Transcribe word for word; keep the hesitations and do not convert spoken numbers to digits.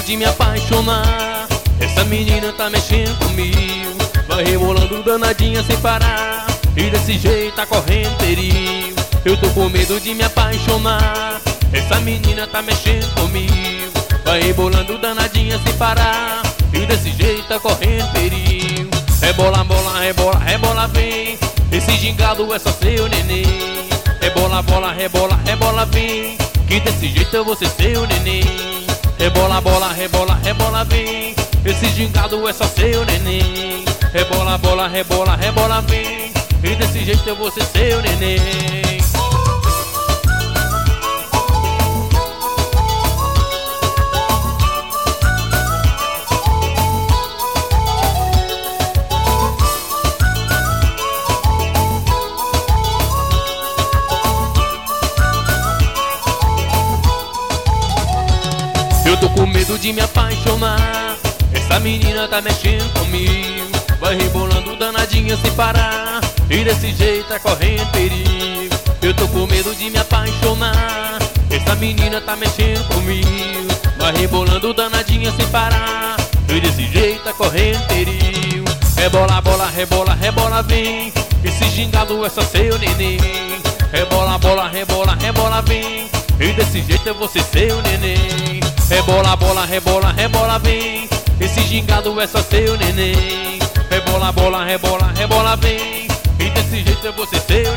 de me apaixonar. Essa menina tá mexendo comigo, vai rebolando danadinha sem parar, e desse jeito tá correndo perigo. Eu tô com medo de me apaixonar. Essa menina tá mexendo comigo, vai rebolando danadinha sem parar, e desse jeito tá correndo perigo. Rebola, bola, rebola, rebola, vem. Esse gingado é só seu neném. Rebola, bola, rebola, rebola, vem, que desse jeito eu vou ser seu neném. Rebola, bola, rebola, rebola, vem. Esse gingado é só seu neném. Rebola, bola, rebola, rebola, vem, e desse jeito eu vou ser seu neném. Eu tô com medo de me apaixonar. Essa menina tá mexendo comigo, vai rebolando danadinha sem parar, e desse jeito tá correndo perigo. Eu tô com medo de me apaixonar. Essa menina tá mexendo comigo, vai rebolando danadinha sem parar, e desse jeito tá correndo perigo. Rebola, bola, rebola, rebola, vem. Esse gingado é só seu neném. Rebola, bola, rebola, rebola, vem, e desse jeito eu vou ser seu neném. Rebola, bola, rebola, rebola, vem. Esse gingado é só seu neném. Rebola, bola, rebola, rebola, vem, e desse jeito eu vou ser seu